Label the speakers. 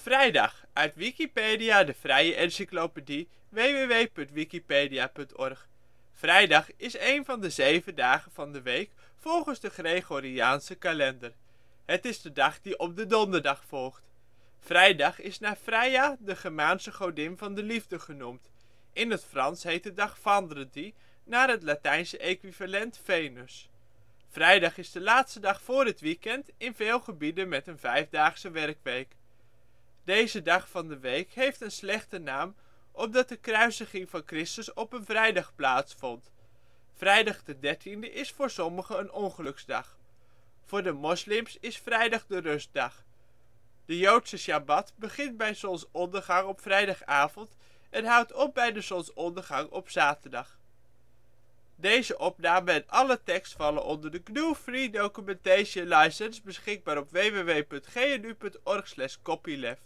Speaker 1: Vrijdag, uit Wikipedia, de vrije encyclopedie. www.wikipedia.org. Vrijdag is een van de 7 dagen van de week volgens de Gregoriaanse kalender. Het is de dag die op de donderdag volgt. Vrijdag is naar Freya, de Germaanse godin van de liefde, genoemd. In het Frans heet de dag Vendredi, naar het Latijnse equivalent Venus. Vrijdag is de laatste dag voor het weekend in veel gebieden met een 5-daagse werkweek. Deze dag van de week heeft een slechte naam omdat de kruisiging van Christus op een vrijdag plaatsvond. Vrijdag de 13e is voor sommigen een ongeluksdag. Voor de moslims is vrijdag de rustdag. De Joodse Sjabbat begint bij zonsondergang op vrijdagavond en houdt op bij de zonsondergang op zaterdag. Deze opname en alle tekst vallen onder de GNU Free Documentation License, beschikbaar op www.gnu.org/copyleft.